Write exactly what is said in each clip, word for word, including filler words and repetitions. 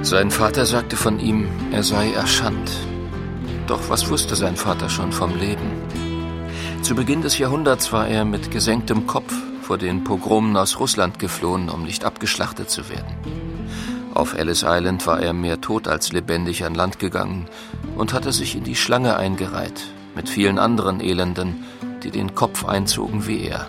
Sein Vater sagte von ihm, er sei Aschant. Doch was wusste sein Vater schon vom Leben? Zu Beginn des Jahrhunderts war er mit gesenktem Kopf vor den Pogromen aus Russland geflohen, um nicht abgeschlachtet zu werden. Auf Ellis Island war er mehr tot als lebendig an Land gegangen und hatte sich in die Schlange eingereiht, mit vielen anderen Elenden, die den Kopf einzogen wie er.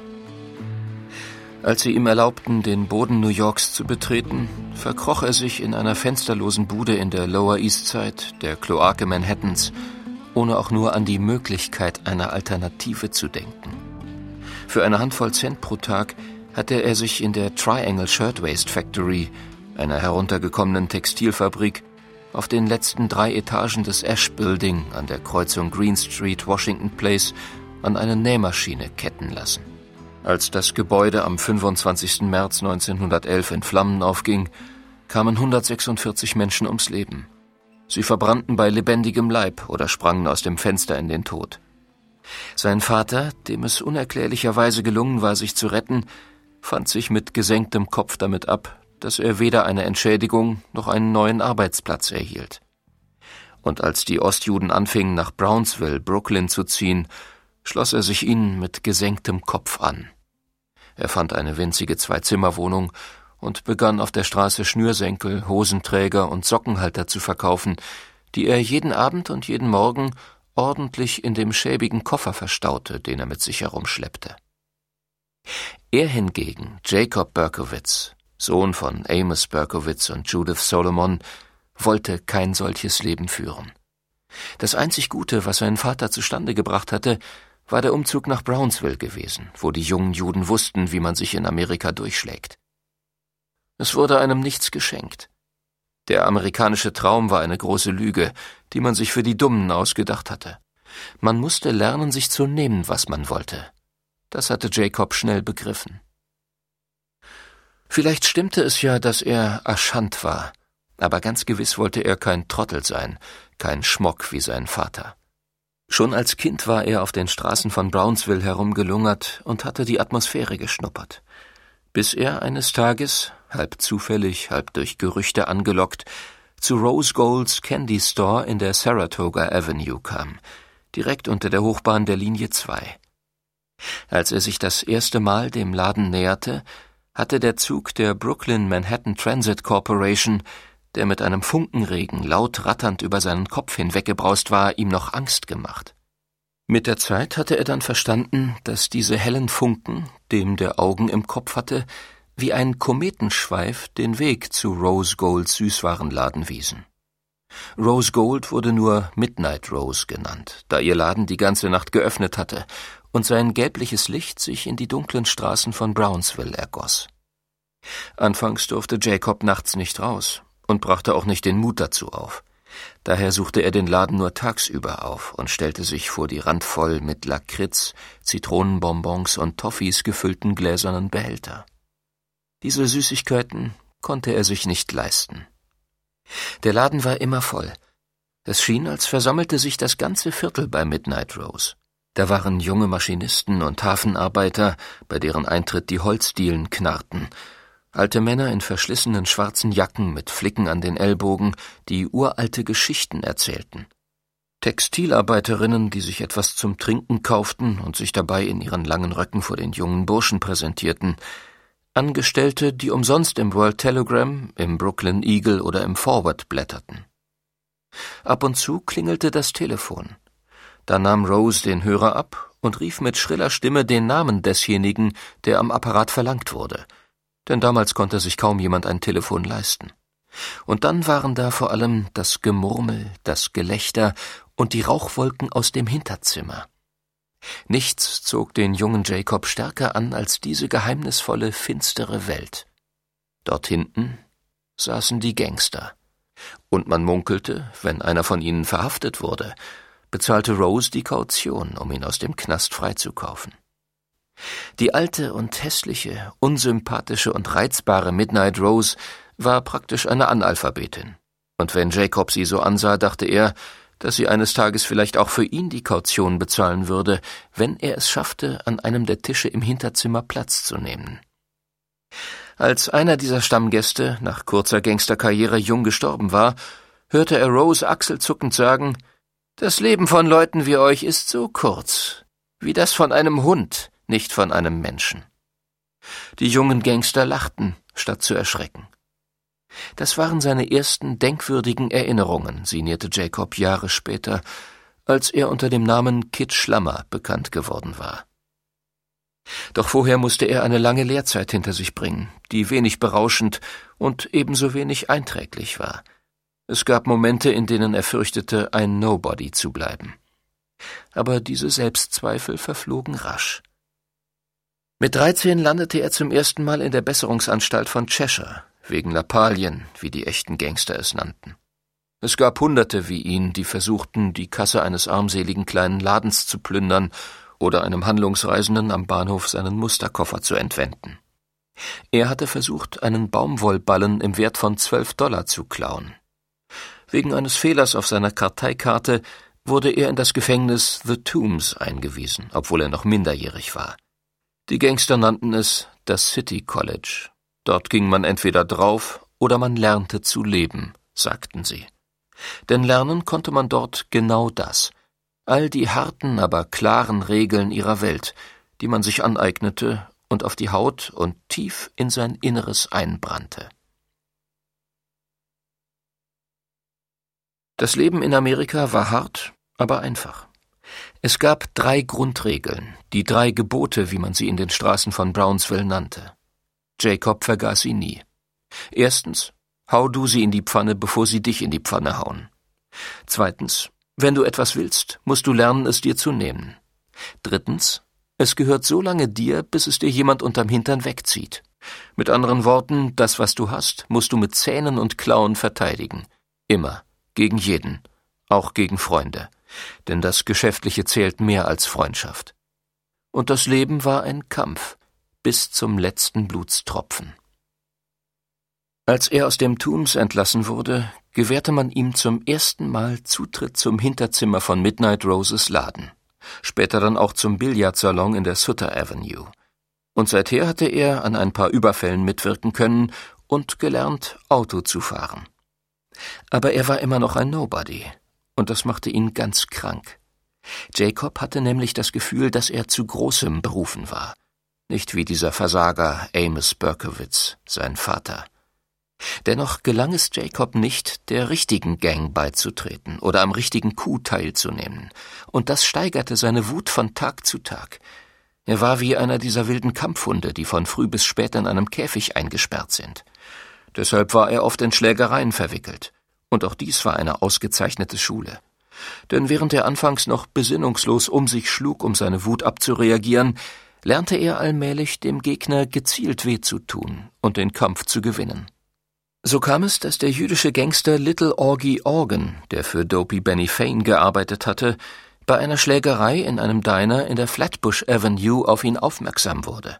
Als sie ihm erlaubten, den Boden New Yorks zu betreten, verkroch er sich in einer fensterlosen Bude in der Lower East Side, der Kloake Manhattans, ohne auch nur an die Möglichkeit einer Alternative zu denken. Für eine Handvoll Cent pro Tag hatte er sich in der Triangle Shirtwaist Factory, einer heruntergekommenen Textilfabrik, auf den letzten drei Etagen des Ash Building an der Kreuzung Green Street, Washington Place, an eine Nähmaschine ketten lassen. Als das Gebäude am fünfundzwanzigsten März neunzehnhundertelf in Flammen aufging, kamen hundertsechsundvierzig Menschen ums Leben. Sie verbrannten bei lebendigem Leib oder sprangen aus dem Fenster in den Tod. Sein Vater, dem es unerklärlicherweise gelungen war, sich zu retten, fand sich mit gesenktem Kopf damit ab, dass er weder eine Entschädigung noch einen neuen Arbeitsplatz erhielt. Und als die Ostjuden anfingen, nach Brownsville, Brooklyn zu ziehen, schloss er sich ihnen mit gesenktem Kopf an. Er fand eine winzige Zwei-Zimmer-Wohnung und begann auf der Straße Schnürsenkel, Hosenträger und Sockenhalter zu verkaufen, die er jeden Abend und jeden Morgen ordentlich in dem schäbigen Koffer verstaute, den er mit sich herumschleppte. Er hingegen, Jacob Berkowitz, Sohn von Amos Berkowitz und Judith Solomon, wollte kein solches Leben führen. Das einzig Gute, was sein Vater zustande gebracht hatte, war der Umzug nach Brownsville gewesen, wo die jungen Juden wussten, wie man sich in Amerika durchschlägt. Es wurde einem nichts geschenkt. Der amerikanische Traum war eine große Lüge, die man sich für die Dummen ausgedacht hatte. Man musste lernen, sich zu nehmen, was man wollte. Das hatte Jacob schnell begriffen. Vielleicht stimmte es ja, dass er Aschant war, aber ganz gewiss wollte er kein Trottel sein, kein Schmock wie sein Vater. Schon als Kind war er auf den Straßen von Brownsville herumgelungert und hatte die Atmosphäre geschnuppert, bis er eines Tages, halb zufällig, halb durch Gerüchte angelockt, zu Rose Golds Candy Store in der Saratoga Avenue kam, direkt unter der Hochbahn der Linie zwei. Als er sich das erste Mal dem Laden näherte, hatte der Zug der Brooklyn Manhattan Transit Corporation, der mit einem Funkenregen laut ratternd über seinen Kopf hinweggebraust war, ihm noch Angst gemacht. Mit der Zeit hatte er dann verstanden, dass diese hellen Funken, dem der Augen im Kopf hatte, wie ein Kometenschweif den Weg zu Rose Golds Süßwarenladen wiesen. Rose Gold wurde nur Midnight Rose genannt, da ihr Laden die ganze Nacht geöffnet hatte und sein gelbliches Licht sich in die dunklen Straßen von Brownsville ergoss. Anfangs durfte Jacob nachts nicht raus und brachte auch nicht den Mut dazu auf. Daher suchte er den Laden nur tagsüber auf und stellte sich vor die randvoll mit Lakritz, Zitronenbonbons und Toffees gefüllten gläsernen Behälter. Diese Süßigkeiten konnte er sich nicht leisten. Der Laden war immer voll. Es schien, als versammelte sich das ganze Viertel bei Midnight Rose. Da waren junge Maschinisten und Hafenarbeiter, bei deren Eintritt die Holzdielen knarrten, alte Männer in verschlissenen schwarzen Jacken mit Flicken an den Ellbogen, die uralte Geschichten erzählten. Textilarbeiterinnen, die sich etwas zum Trinken kauften und sich dabei in ihren langen Röcken vor den jungen Burschen präsentierten. Angestellte, die umsonst im World Telegram, im Brooklyn Eagle oder im Forward blätterten. Ab und zu klingelte das Telefon. Da nahm Rose den Hörer ab und rief mit schriller Stimme den Namen desjenigen, der am Apparat verlangt wurde. Denn damals konnte sich kaum jemand ein Telefon leisten. Und dann waren da vor allem das Gemurmel, das Gelächter und die Rauchwolken aus dem Hinterzimmer. Nichts zog den jungen Jacob stärker an als diese geheimnisvolle, finstere Welt. Dort hinten saßen die Gangster. Und man munkelte, wenn einer von ihnen verhaftet wurde, bezahlte Rose die Kaution, um ihn aus dem Knast freizukaufen. Die alte und hässliche, unsympathische und reizbare Midnight Rose war praktisch eine Analphabetin. Und wenn Jacob sie so ansah, dachte er, dass sie eines Tages vielleicht auch für ihn die Kaution bezahlen würde, wenn er es schaffte, an einem der Tische im Hinterzimmer Platz zu nehmen. Als einer dieser Stammgäste nach kurzer Gangsterkarriere jung gestorben war, hörte er Rose achselzuckend sagen: »Das Leben von Leuten wie euch ist so kurz, wie das von einem Hund, nicht von einem Menschen.« Die jungen Gangster lachten, statt zu erschrecken. Das waren seine ersten denkwürdigen Erinnerungen, sinnierte Jacob Jahre später, als er unter dem Namen Kid Schlammer bekannt geworden war. Doch vorher musste er eine lange Lehrzeit hinter sich bringen, die wenig berauschend und ebenso wenig einträglich war. Es gab Momente, in denen er fürchtete, ein Nobody zu bleiben. Aber diese Selbstzweifel verflogen rasch. Mit dreizehn landete er zum ersten Mal in der Besserungsanstalt von Cheshire, wegen Lappalien, wie die echten Gangster es nannten. Es gab Hunderte wie ihn, die versuchten, die Kasse eines armseligen kleinen Ladens zu plündern oder einem Handlungsreisenden am Bahnhof seinen Musterkoffer zu entwenden. Er hatte versucht, einen Baumwollballen im Wert von zwölf Dollar zu klauen. Wegen eines Fehlers auf seiner Karteikarte wurde er in das Gefängnis The Tombs eingewiesen, obwohl er noch minderjährig war. Die Gangster nannten es das City College. Dort ging man entweder drauf oder man lernte zu leben, sagten sie. Denn lernen konnte man dort genau das, all die harten, aber klaren Regeln ihrer Welt, die man sich aneignete und auf die Haut und tief in sein Inneres einbrannte. Das Leben in Amerika war hart, aber einfach. Es gab drei Grundregeln, die drei Gebote, wie man sie in den Straßen von Brownsville nannte. Jacob vergaß sie nie. Erstens, hau du sie in die Pfanne, bevor sie dich in die Pfanne hauen. Zweitens, wenn du etwas willst, musst du lernen, es dir zu nehmen. Drittens, es gehört so lange dir, bis es dir jemand unterm Hintern wegzieht. Mit anderen Worten, das, was du hast, musst du mit Zähnen und Klauen verteidigen. Immer, gegen jeden, auch gegen Freunde. Denn das Geschäftliche zählt mehr als Freundschaft. Und das Leben war ein Kampf, bis zum letzten Blutstropfen. Als er aus dem Tombs entlassen wurde, gewährte man ihm zum ersten Mal Zutritt zum Hinterzimmer von Midnight Roses Laden, später dann auch zum Billardsalon in der Sutter Avenue. Und seither hatte er an ein paar Überfällen mitwirken können und gelernt, Auto zu fahren. Aber er war immer noch ein Nobody, und das machte ihn ganz krank. Jacob hatte nämlich das Gefühl, dass er zu Großem berufen war, nicht wie dieser Versager Amos Berkowitz, sein Vater. Dennoch gelang es Jacob nicht, der richtigen Gang beizutreten oder am richtigen Coup teilzunehmen, und das steigerte seine Wut von Tag zu Tag. Er war wie einer dieser wilden Kampfhunde, die von früh bis spät in einem Käfig eingesperrt sind. Deshalb war er oft in Schlägereien verwickelt, und auch dies war eine ausgezeichnete Schule. Denn während er anfangs noch besinnungslos um sich schlug, um seine Wut abzureagieren, lernte er allmählich dem Gegner gezielt weh zu tun und den Kampf zu gewinnen. So kam es, dass der jüdische Gangster Little Augie Organ, der für Dopey Benny Fane gearbeitet hatte, bei einer Schlägerei in einem Diner in der Flatbush Avenue auf ihn aufmerksam wurde.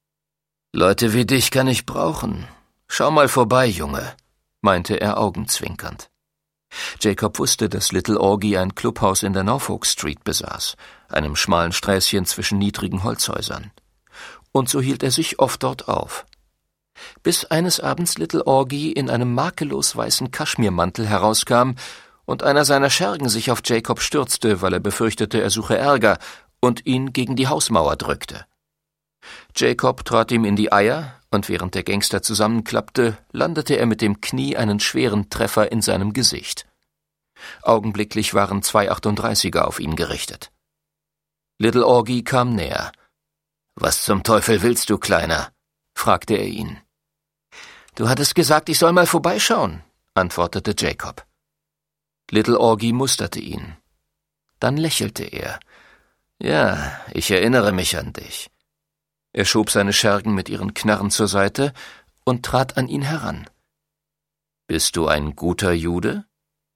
»Leute wie dich kann ich brauchen. Schau mal vorbei, Junge«, meinte er augenzwinkernd. Jacob wusste, dass Little Augie ein Clubhaus in der Norfolk Street besaß, einem schmalen Sträßchen zwischen niedrigen Holzhäusern. Und so hielt er sich oft dort auf. Bis eines Abends Little Augie in einem makellos weißen Kaschmirmantel herauskam und einer seiner Schergen sich auf Jacob stürzte, weil er befürchtete, er suche Ärger, und ihn gegen die Hausmauer drückte. Jacob trat ihm in die Eier, und während der Gangster zusammenklappte, landete er mit dem Knie einen schweren Treffer in seinem Gesicht. Augenblicklich waren zwei achtunddreißiger auf ihn gerichtet. Little Augie kam näher. »Was zum Teufel willst du, Kleiner?« fragte er ihn. »Du hattest gesagt, ich soll mal vorbeischauen«, antwortete Jacob. Little Augie musterte ihn. Dann lächelte er. »Ja, ich erinnere mich an dich.« Er schob seine Schergen mit ihren Knarren zur Seite und trat an ihn heran. »Bist du ein guter Jude?«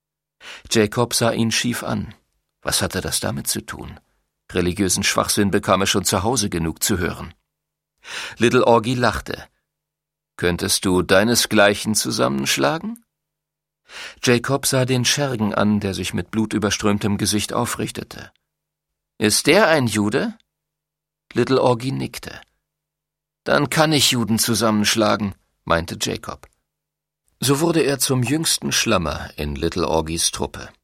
Jacob sah ihn schief an. Was hatte das damit zu tun? Religiösen Schwachsinn bekam er schon zu Hause genug zu hören. Little Augie lachte. »Könntest du deinesgleichen zusammenschlagen?« Jacob sah den Schergen an, der sich mit blutüberströmtem Gesicht aufrichtete. »Ist der ein Jude?« Little Augie nickte. »Dann kann ich Juden zusammenschlagen«, meinte Jacob. So wurde er zum jüngsten Schlammer in Little Augie's Truppe.